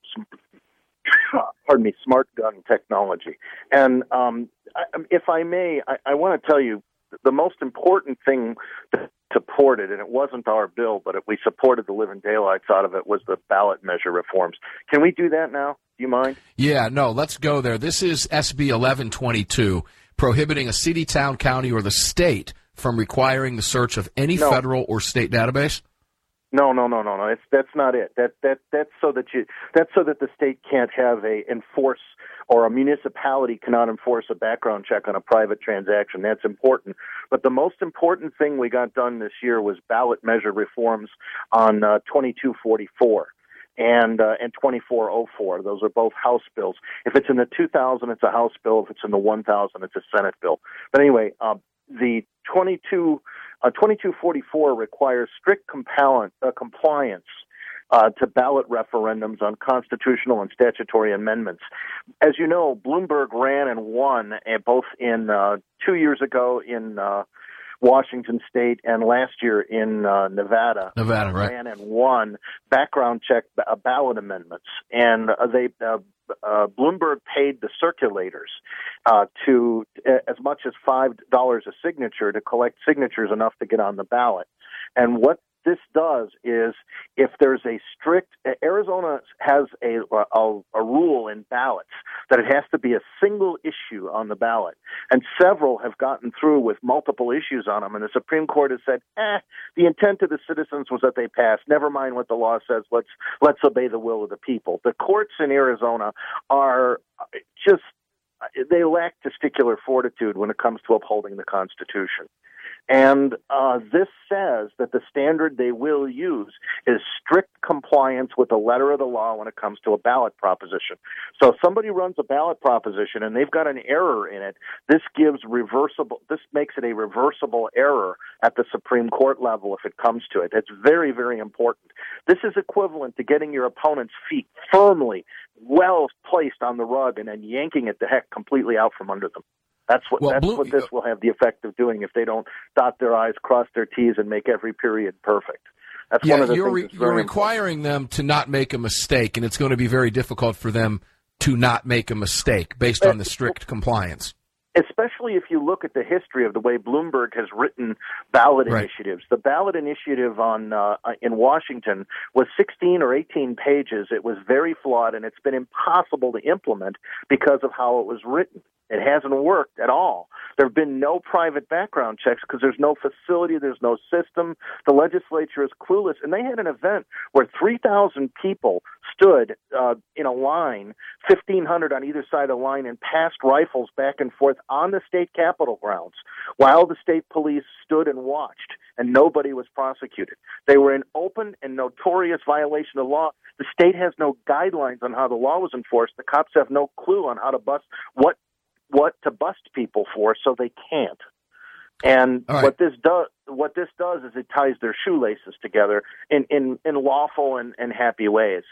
sm- pardon me, smart gun technology. And um, I, if I may, I, I want to tell you the most important thing that supported, and it wasn't our bill, but it, we supported the living daylights out of it, was the ballot measure reforms. Can we do that now? Do you mind? Yeah, no, let's go there. This is S B eleven twenty-two, prohibiting a city, town, county, or the state from requiring the search of any no. federal or state database? No, no, no, no, no. It's, that's not it. That that that's so that you that's so that the state can't have a enforce or a municipality cannot enforce a background check on a private transaction. That's important. But the most important thing we got done this year was ballot measure reforms on uh, twenty-two forty-four and uh, and twenty-four oh four. Those are both House bills. If it's in the two thousand, it's a House bill. If it's in the one thousand, it's a Senate bill. But anyway, uh, the twenty-two uh, twenty-two forty-four requires strict compal- uh, compliance Uh, to ballot referendums on constitutional and statutory amendments. As you know, Bloomberg ran and won, uh, both in uh, two years ago in uh, Washington State and last year in uh, Nevada. Nevada, right? Ran and won background check uh, ballot amendments, and uh, they uh, uh, Bloomberg paid the circulators uh, to uh, as much as five dollars a signature to collect signatures enough to get on the ballot. And what this does is, if there's a strict, Arizona has a, a a rule in ballots that it has to be a single issue on the ballot, and several have gotten through with multiple issues on them, and the Supreme Court has said, eh, the intent of the citizens was that they passed. Never mind what the law says. Let's let's obey the will of the people. The courts in Arizona are just, they lack testicular fortitude when it comes to upholding the Constitution. And uh, this says that the standard they will use is strict compliance with the letter of the law when it comes to a ballot proposition. So if somebody runs a ballot proposition and they've got an error in it, this gives reversible, this makes it a reversible error at the Supreme Court level if it comes to it. It's very, very important. This is equivalent to getting your opponent's feet firmly, well placed on the rug and then yanking it the heck completely out from under them. That's what well, that's Blue, what this will have the effect of doing if they don't dot their I's, cross their T's, and make every period perfect. That's yeah, one of the you're, things re- that's very you're requiring important. them to not make a mistake, and it's going to be very difficult for them to not make a mistake based on the strict compliance. Especially if you look at the history of the way Bloomberg has written ballot right. initiatives. The ballot initiative on uh, in Washington was sixteen or eighteen pages. It was very flawed, and it's been impossible to implement because of how it was written. It hasn't worked at all. There have been no private background checks because there's no facility, there's no system. The legislature is clueless. And they had an event where three thousand people stood uh, in a line, fifteen hundred on either side of the line, and passed rifles back and forth on the state capitol grounds while the state police stood and watched, and nobody was prosecuted. They were in open and notorious violation of law. The state has no guidelines on how the law was enforced. The cops have no clue on how to bust what what to bust people for, so they can't. And right. what this does, what this does, is it ties their shoelaces together in in, in lawful and, and happy ways.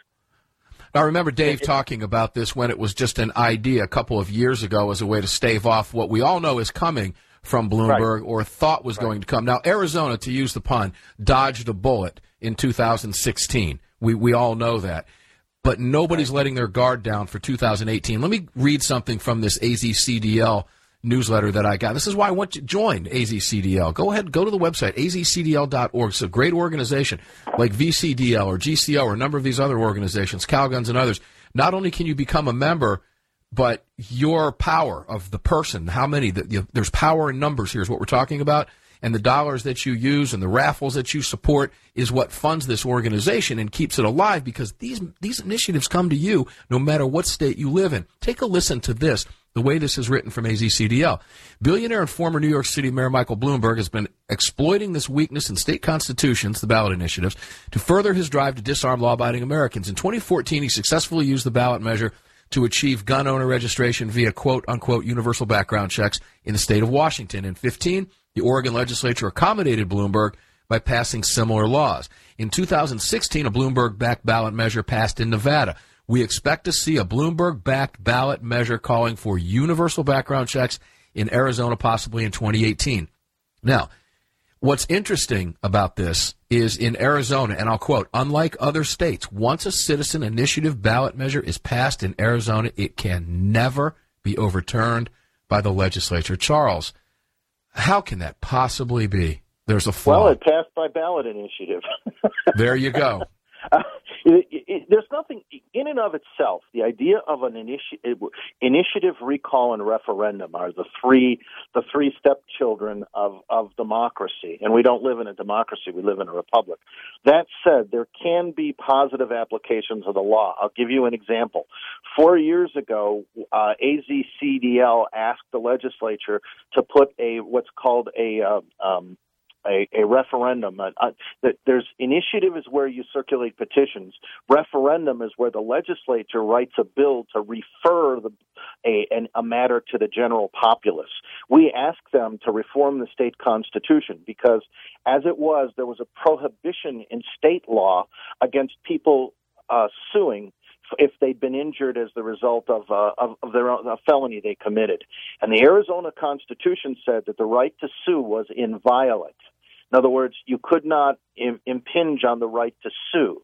I remember Dave talking about this when it was just an idea a couple of years ago as a way to stave off what we all know is coming from Bloomberg right. or thought was right. going to come. Now, Arizona, to use the pun, dodged a bullet in two thousand sixteen. We we all know that. but nobody's letting their guard down for two thousand eighteen. Let me read something from this A Z C D L newsletter that I got. This is why I want you to join A Z C D L. Go ahead, go to the website, A Z C D L dot org. It's a great organization like V C D L or G C O or a number of these other organizations, Calguns and others. Not only can you become a member, but your power of the person, how many, the, you, there's power in numbers here is what we're talking about, and the dollars that you use and the raffles that you support is what funds this organization and keeps it alive, because these these initiatives come to you no matter what state you live in. Take a listen to this, the way this is written from A Z C D L. Billionaire and former New York City Mayor Michael Bloomberg has been exploiting this weakness in state constitutions, the ballot initiatives, to further his drive to disarm law-abiding Americans. In twenty fourteen, he successfully used the ballot measure to achieve gun owner registration via quote-unquote universal background checks in the state of Washington. In fifteen, the Oregon legislature accommodated Bloomberg by passing similar laws. In two thousand sixteen, a Bloomberg-backed ballot measure passed in Nevada. We expect to see a Bloomberg-backed ballot measure calling for universal background checks in Arizona, possibly in twenty eighteen. Now, what's interesting about this is in Arizona, and I'll quote, unlike other states, once a citizen initiative ballot measure is passed in Arizona, it can never be overturned by the legislature. Charles, how can that possibly be? There's a flaw. Well, it passed by ballot initiative. There you go. Uh, it, it, there's nothing in and of itself. The idea of an initi- initiative, recall, and referendum are the three the three stepchildren of, of democracy. And we don't live in a democracy; we live in a republic. That said, there can be positive applications of the law. I'll give you an example. Four years ago, uh, A Z C D L asked the legislature to put a what's called a uh, um, A, a referendum. Uh, uh, there's initiative is where you circulate petitions. Referendum is where the legislature writes a bill to refer the, a, an, a matter to the general populace. We asked them to reform the state constitution because, as it was, there was a prohibition in state law against people uh, suing if they'd been injured as the result of, uh, of, of their own, a felony they committed. And the Arizona Constitution said that the right to sue was inviolate. In other words, you could not im- impinge on the right to sue.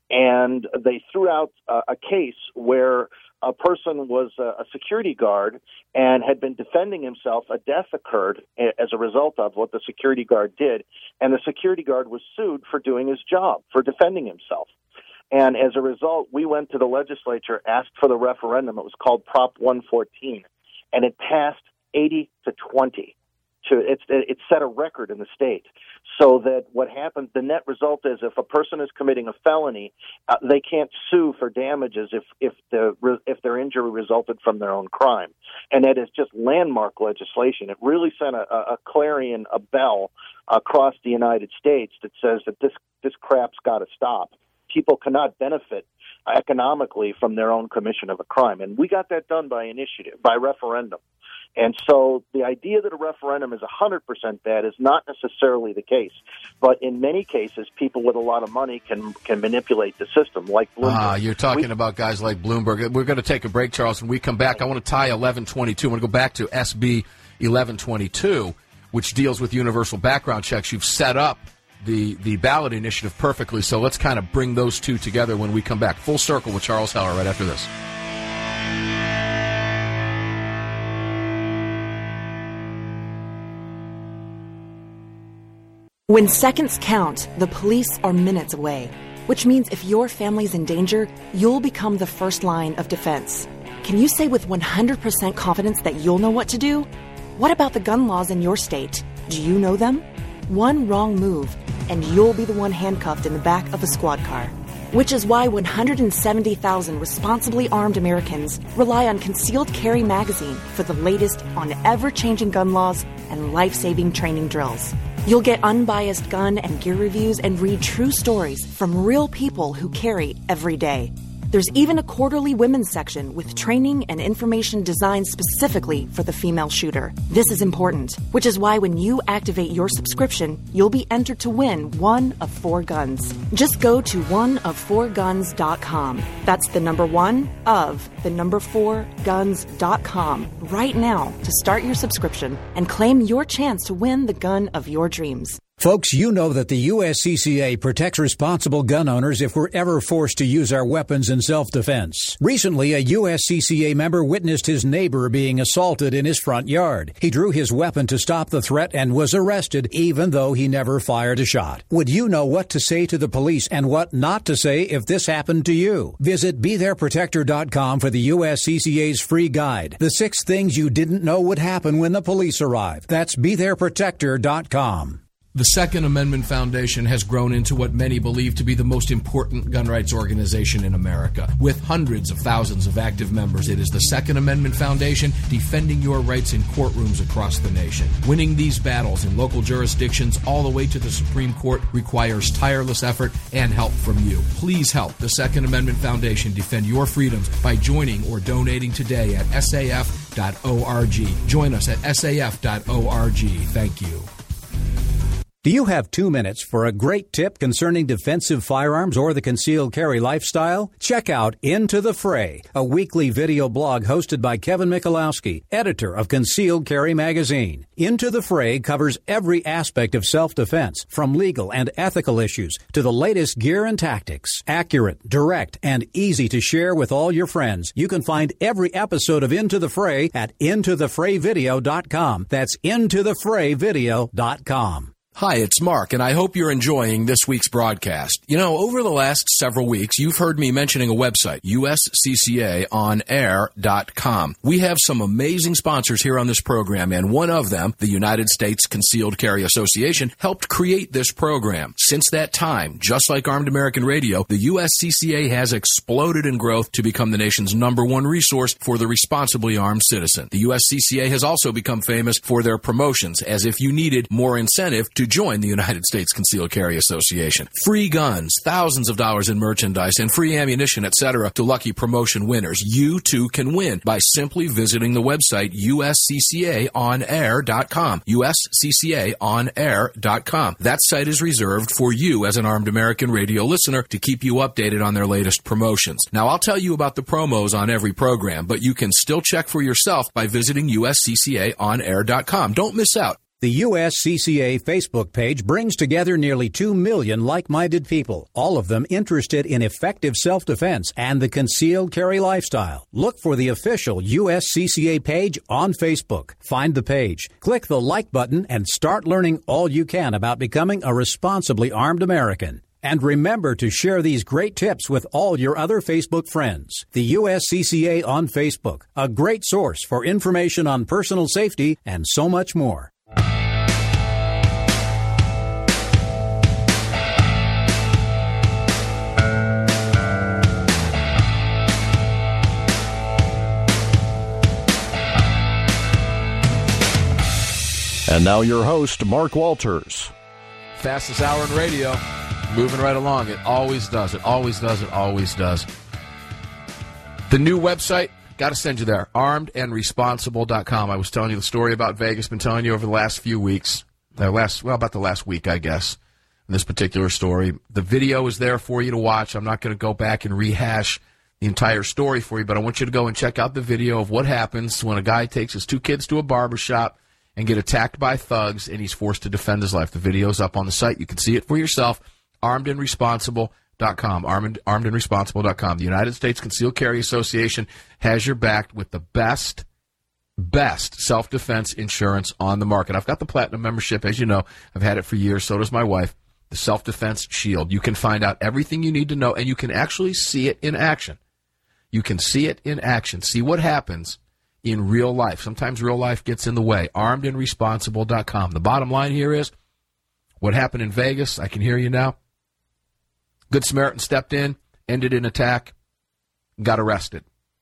And they threw out uh, a case where a person was a, a security guard and had been defending himself. A death occurred as a result of what the security guard did, and the security guard was sued for doing his job, for defending himself. And as a result, we went to the legislature, asked for the referendum. It was called Prop one fourteen, and it passed eighty to twenty. To, it, it set a record in the state, so that what happens, the net result is if a person is committing a felony, uh, they can't sue for damages if if the if their injury resulted from their own crime, and that is just landmark legislation. It really sent a, a clarion, a bell across the United States that says that this this crap's got to stop. People cannot benefit economically from their own commission of a crime, and we got that done by initiative, by referendum. And so the idea that a referendum is one hundred percent bad is not necessarily the case. But in many cases, people with a lot of money can can manipulate the system, like Bloomberg. Ah, you're talking we, about guys like Bloomberg. We're going to take a break, Charles. When we come back, I want to tie eleven twenty-two. I want to go back to S B eleven twenty-two, which deals with universal background checks. You've set up the, the ballot initiative perfectly, so let's kind of bring those two together when we come back. Full Circle with Charles Heller right after this. When seconds count, the police are minutes away, which means if your family's in danger, you'll become the first line of defense. Can you say with one hundred percent confidence that you'll know what to do? What about the gun laws in your state? Do you know them? One wrong move, and you'll be the one handcuffed in the back of a squad car. Which is why one hundred seventy thousand responsibly armed Americans rely on Concealed Carry Magazine for the latest on ever-changing gun laws and life-saving training drills. You'll get unbiased gun and gear reviews and read true stories from real people who carry every day. There's even a quarterly women's section with training and information designed specifically for the female shooter. This is important, which is why when you activate your subscription, you'll be entered to win one of four guns. Just go to one of four guns dot com. That's the number one of the number four guns dot com right now to start your subscription and claim your chance to win the gun of your dreams. Folks, you know that the U S C C A protects responsible gun owners if we're ever forced to use our weapons in self-defense. Recently, a U S C C A member witnessed his neighbor being assaulted in his front yard. He drew his weapon to stop the threat and was arrested, even though he never fired a shot. Would you know what to say to the police and what not to say if this happened to you? Visit be there protector dot com for the U S C C A's free guide, The Six Things You Didn't Know Would Happen When the Police Arrive. That's be there protector dot com. The Second Amendment Foundation has grown into what many believe to be the most important gun rights organization in America. With hundreds of thousands of active members, it is the Second Amendment Foundation defending your rights in courtrooms across the nation. Winning these battles in local jurisdictions all the way to the Supreme Court requires tireless effort and help from you. Please help the Second Amendment Foundation defend your freedoms by joining or donating today at S A F dot org. Join us at S A F dot org. Thank you. Do you have two minutes for a great tip concerning defensive firearms or the concealed carry lifestyle? Check out Into the Fray, a weekly video blog hosted by Kevin Michalowski, editor of Concealed Carry magazine. Into the Fray covers every aspect of self-defense, from legal and ethical issues to the latest gear and tactics. Accurate, direct, and easy to share with all your friends. You can find every episode of Into the Fray at into the fray video dot com. That's into the fray video dot com. Hi, it's Mark, and I hope you're enjoying this week's broadcast. You know, over the last several weeks, you've heard me mentioning a website, U S C C A on air dot com. We have some amazing sponsors here on this program, and one of them, the United States Concealed Carry Association, helped create this program. Since that time, just like Armed American Radio, the U S C C A has exploded in growth to become the nation's number one resource for the responsibly armed citizen. The U S C C A has also become famous for their promotions, as if you needed more incentive to join the United States Concealed Carry Association. Free guns, thousands of dollars in merchandise, and free ammunition, et cetera to lucky promotion winners. You too can win by simply visiting the website U S C C A on air dot com. U S C C A on air dot com. That site is reserved for you as an Armed American Radio listener to keep you updated on their latest promotions. Now, I'll tell you about the promos on every program, but you can still check for yourself by visiting U S C C A on air dot com. Don't miss out. The U S C C A Facebook page brings together nearly two million like-minded people, all of them interested in effective self-defense and the concealed carry lifestyle. Look for the official U S C C A page on Facebook. Find the page, click the like button, and start learning all you can about becoming a responsibly armed American. And remember to share these great tips with all your other Facebook friends. The U S C C A on Facebook, a great source for information on personal safety and so much more. And now your host, Mark Walters. Fastest hour in radio. Moving right along. It always does. It always does. It always does. The new website, got to send you there, armed and responsible dot com. I was telling you the story about Vegas, been telling you over the last few weeks. Uh, last, well, about the last week, I guess, in this particular story. The video is there for you to watch. I'm not going to go back and rehash the entire story for you, but I want you to go and check out the video of what happens when a guy takes his two kids to a barbershop and get attacked by thugs, and he's forced to defend his life. The video's up on the site. You can see it for yourself, armed and responsible dot com, armed, armed and responsible dot com. The United States Concealed Carry Association has your back with the best, best self-defense insurance on the market. I've got the Platinum membership, as you know. I've had it for years. So does my wife. The Self-Defense Shield. You can find out everything you need to know, and you can actually see it in action. You can see it in action. See what happens in real life. Sometimes real life gets in the way. armed and responsible dot com. The bottom line here is what happened in Vegas. I can hear you now. Good Samaritan stepped in, ended an attack, got arrested.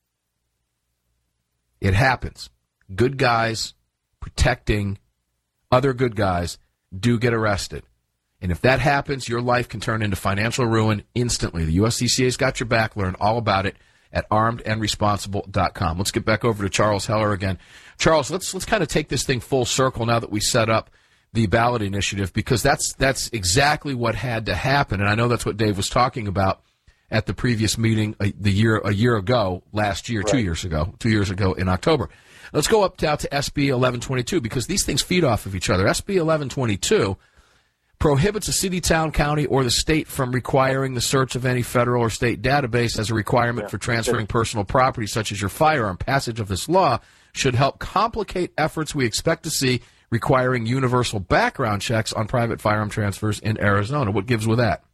It happens. Good guys protecting other good guys do get arrested. And if that happens, your life can turn into financial ruin instantly. The U S C C A's got your back. Learn all about it at armed and responsible dot com. Let's get back over to Charles Heller again. Charles, let's let's kind of take this thing full circle now that we set up the ballot initiative, because that's that's exactly what had to happen, and I know that's what Dave was talking about at the previous meeting a, the year a year ago, last year, right. two years ago, two years ago in October. Let's go up now to S B eleven twenty-two, because these things feed off of each other. S B eleven twenty-two prohibits a city, town, county, or the state from requiring the search of any federal or state database as a requirement yeah. for transferring personal property, such as your firearm. Passage of this law should help complicate efforts we expect to see requiring universal background checks on private firearm transfers in Arizona. What gives with that?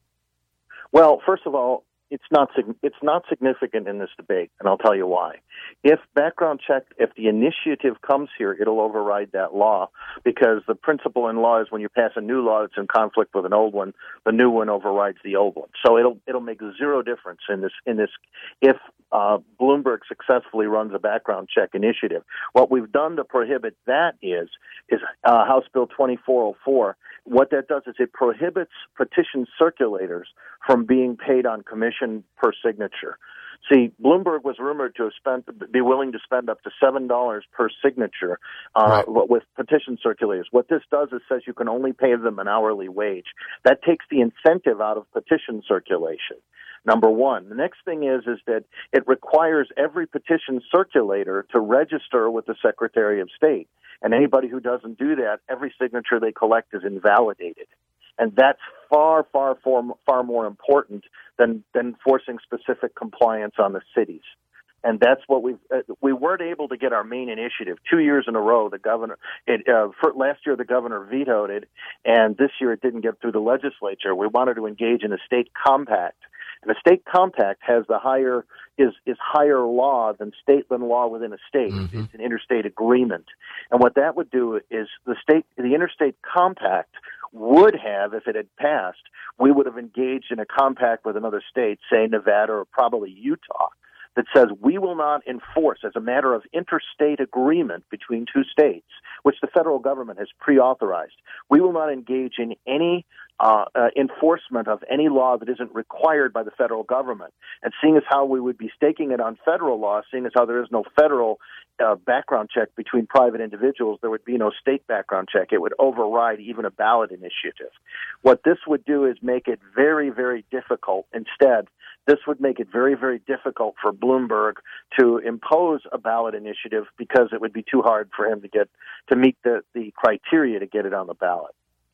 Well, first of all, it's not it's not significant in this debate, and I'll tell you why. If background check, if the initiative comes here, it'll override that law, because the principle in law is when you pass a new law that's in conflict with an old one, the new one overrides the old one. So it'll it'll make zero difference in this in this if uh, Bloomberg successfully runs a background check initiative. What we've done to prohibit that is is uh, House Bill twenty-four oh four. What that does is it prohibits petition circulators from being paid on commission per signature. See, Bloomberg was rumored to have spent, be willing to spend up to seven dollars per signature uh, right. with petition circulators. What this does is says you can only pay them an hourly wage. That takes the incentive out of petition circulation. Number one. The next thing is is that it requires every petition circulator to register with the Secretary of State. And anybody who doesn't do that, every signature they collect is invalidated. And that's far, far, far, far more important than, than forcing specific compliance on the cities. And that's what we've, uh, we weren't able to get our main initiative. Two years in a row, the governor, it, uh, for last year the governor vetoed it, and this year it didn't get through the legislature. We wanted to engage in a state compact. And a state compact has the higher, is, is higher law than state than law within a state. Mm-hmm. It's an interstate agreement. And what that would do is the state, the interstate compact would have, if it had passed, we would have engaged in a compact with another state, say Nevada or probably Utah, that says we will not enforce, as a matter of interstate agreement between two states, which the federal government has pre-authorized, we will not engage in any uh, uh, enforcement of any law that isn't required by the federal government. And seeing as how we would be staking it on federal law, seeing as how there is no federal uh, background check between private individuals, there would be no state background check. It would override even a ballot initiative. What this would do is make it very, very difficult. Instead, this would make it very, very difficult for Bloomberg to impose a ballot initiative because it would be too hard for him to get to meet the, the criteria to get it on the ballot.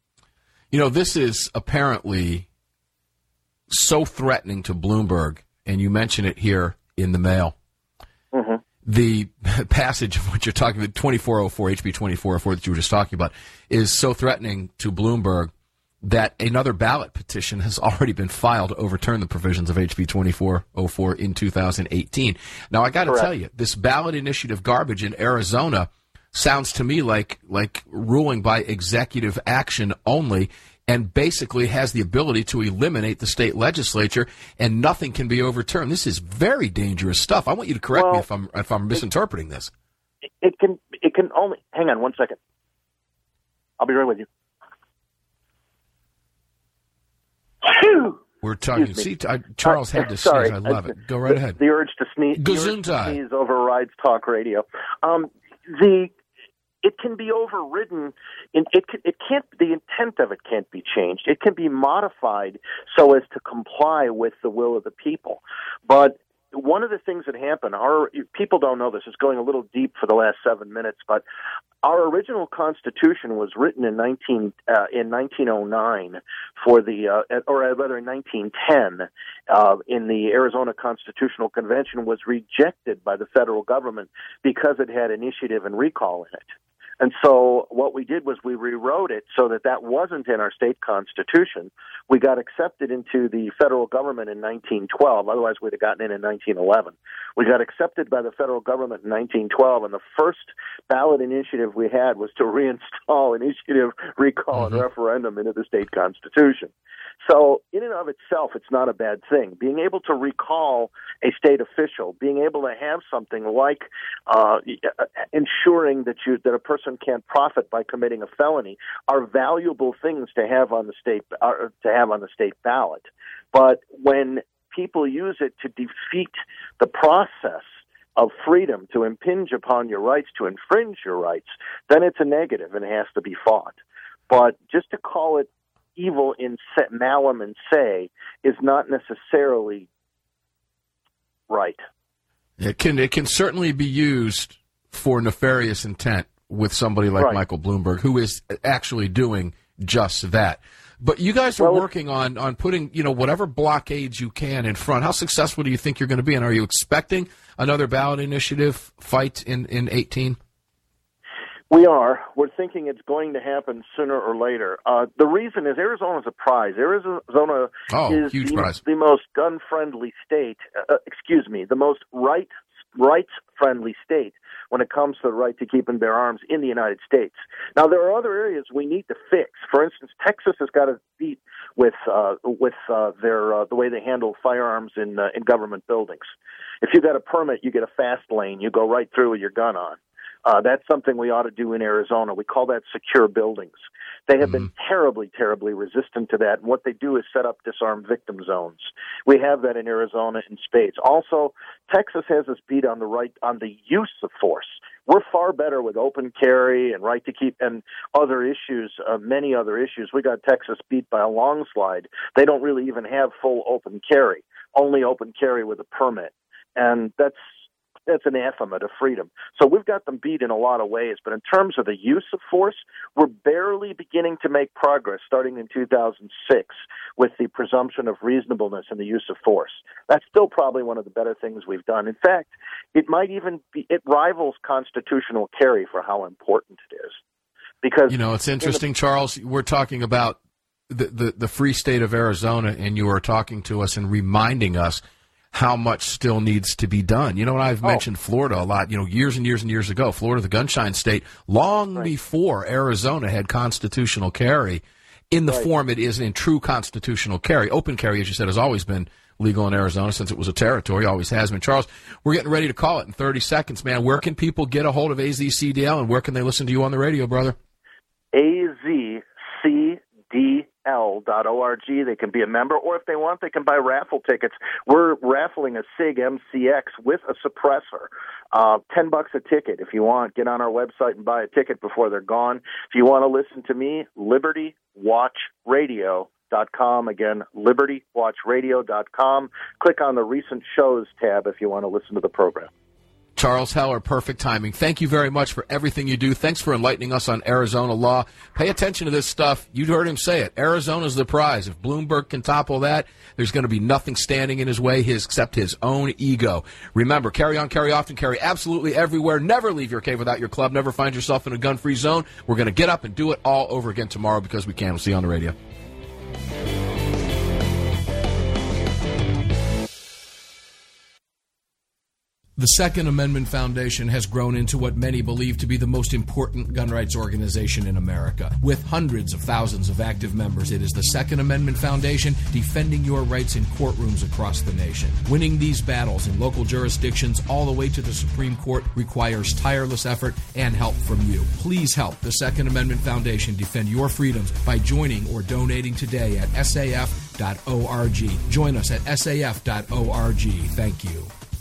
You know, this is apparently so threatening to Bloomberg, and you mention it here in the mail. Mm-hmm. The passage of what you're talking about, twenty-four oh four, H B twenty-four oh four that you were just talking about, is so threatening to Bloomberg that another ballot petition has already been filed to overturn the provisions of H B twenty-four oh four in two thousand eighteen. Now, I got to tell you, this ballot initiative garbage in Arizona sounds to me like like ruling by executive action only, and basically has the ability to eliminate the state legislature, and nothing can be overturned. This is very dangerous stuff. I want you to correct well, me if I'm if I'm misinterpreting this. It can it can only hang on one second. I'll be right with you. We're talking. See, I, Charles had to Sorry. sneeze. I love I, it. Go right the, ahead. The urge to sneeze, the urge to sneeze overrides talk radio. Um, the it can be overridden. In, it it can't. The intent of it can't be changed. It can be modified so as to comply with the will of the people. But one of the things that happened, our people don't know this. It's going a little deep for the last seven minutes, but our original Constitution was written in nineteen uh, in nineteen oh nine for the, uh, or rather in nineteen ten, uh, in the Arizona Constitutional Convention, was rejected by the federal government because it had initiative and recall in it. And so what we did was we rewrote it so that that wasn't in our state constitution. We got accepted into the federal government in nineteen twelve. Otherwise, we'd have gotten in in nineteen eleven. We got accepted by the federal government in nineteen twelve, and the first ballot initiative we had was to reinstall initiative, recall, mm-hmm. and referendum into the state constitution. So in and of itself, it's not a bad thing. Being able to recall a state official, being able to have something like uh, ensuring that you that a person can't profit by committing a felony, are valuable things to have on the state uh, to have on the state ballot. But when people use it to defeat the process of freedom, to impinge upon your rights, to infringe your rights, then it's a negative and it has to be fought. But just to call it evil in malum and say is not necessarily right. It can it can certainly be used for nefarious intent with somebody like right. Michael Bloomberg, who is actually doing just that. But you guys are well, working on, on putting, you know, whatever blockades you can in front. How successful do you think you're going to be? And are you expecting another ballot initiative fight in, in eighteen? We are. We're thinking it's going to happen sooner or later. Uh, the reason is Arizona's a prize. Arizona oh, is huge the, prize. the most gun-friendly state, uh, excuse me, the most right, rights-friendly state when it comes to the right to keep and bear arms in the United States. Now, there are other areas we need to fix. For instance, Texas has got to beat with uh, with uh, their uh, the way they handle firearms in uh, in government buildings. If you got a permit, you get a fast lane. You go right through with your gun on. Uh, that's something we ought to do in Arizona. We call that secure buildings. They have been terribly, terribly resistant to that. And what they do is set up disarmed victim zones. We have that in Arizona in spades. Also, Texas has us beat on the right on the use of force. We're far better with open carry and right to keep and other issues, uh, many other issues. We got Texas beat by a long slide. They don't really even have full open carry, only open carry with a permit. And that's That's anathema to freedom. So we've got them beat in a lot of ways, but in terms of the use of force, we're barely beginning to make progress starting in two thousand six with the presumption of reasonableness in the use of force. That's still probably one of the better things we've done. In fact, it might even be, it rivals constitutional carry for how important it is. Because you know, it's interesting, in the, Charles, we're talking about the, the, the free state of Arizona, and you are talking to us and reminding us how much still needs to be done. You know, I've oh. mentioned Florida a lot, you know, years and years and years ago. Florida, the gunshine state, long right. before Arizona had constitutional carry in the right. form it is in true constitutional carry. Open carry, as you said, has always been legal in Arizona since it was a territory, always has been. Charles, we're getting ready to call it in thirty seconds, man. Where can people get a hold of A Z C D L, and where can they listen to you on the radio, brother? A Z C D L dot org. They can be a member, or if they want, they can buy raffle tickets. We're raffling a SIG M C X with a suppressor. Uh, ten bucks a ticket if you want. Get on our website and buy a ticket before they're gone. If you want to listen to me, liberty watch radio dot com. Again, liberty watch radio dot com. Click on the recent shows tab if you want to listen to the program. Charles Heller, perfect timing. Thank you very much for everything you do. Thanks for enlightening us on Arizona law. Pay attention to this stuff. You heard him say it. Arizona's the prize. If Bloomberg can topple that, there's going to be nothing standing in his way his, except his own ego. Remember, carry on, carry often, carry absolutely everywhere. Never leave your cave without your club. Never find yourself in a gun-free zone. We're going to get up and do it all over again tomorrow because we can. We'll see you on the radio. The Second Amendment Foundation has grown into what many believe to be the most important gun rights organization in America. With hundreds of thousands of active members, it is the Second Amendment Foundation defending your rights in courtrooms across the nation. Winning these battles in local jurisdictions all the way to the Supreme Court requires tireless effort and help from you. Please help the Second Amendment Foundation defend your freedoms by joining or donating today at S A F dot org. Join us at S A F dot org. Thank you.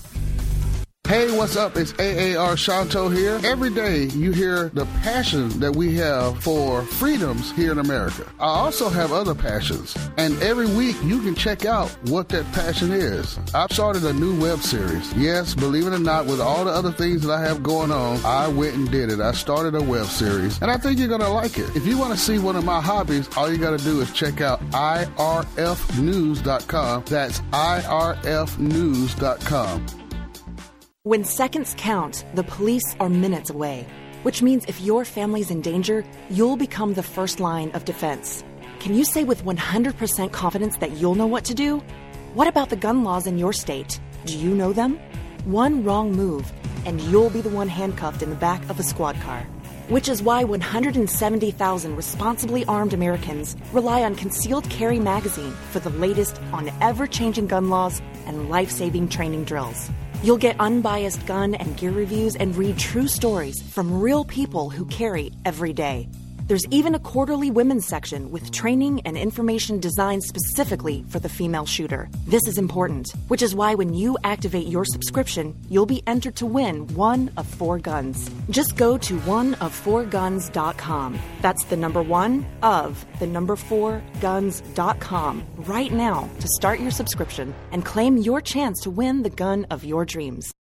Hey, what's up? It's A A R Shanto here. Every day you hear the passion that we have for freedoms here in America. I also have other passions, and every week you can check out what that passion is. I've started a new web series. Yes, believe it or not, with all the other things that I have going on, I went and did it. I started a web series, and I think you're going to like it. If you want to see one of my hobbies, all you got to do is check out I R F news dot com. That's I R F news dot com. When seconds count, the police are minutes away, which means if your family's in danger, you'll become the first line of defense. Can you say with one hundred percent confidence that you'll know what to do? What about the gun laws in your state? Do you know them? One wrong move, and you'll be the one handcuffed in the back of a squad car. Which is why one hundred seventy thousand responsibly armed Americans rely on Concealed Carry Magazine for the latest on ever-changing gun laws and life-saving training drills. You'll get unbiased gun and gear reviews and read true stories from real people who carry every day. There's even a quarterly women's section with training and information designed specifically for the female shooter. This is important, which is why when you activate your subscription, you'll be entered to win one of four guns. Just go to one of four guns dot com. That's the number one of the number four guns dot com right now to start your subscription and claim your chance to win the gun of your dreams.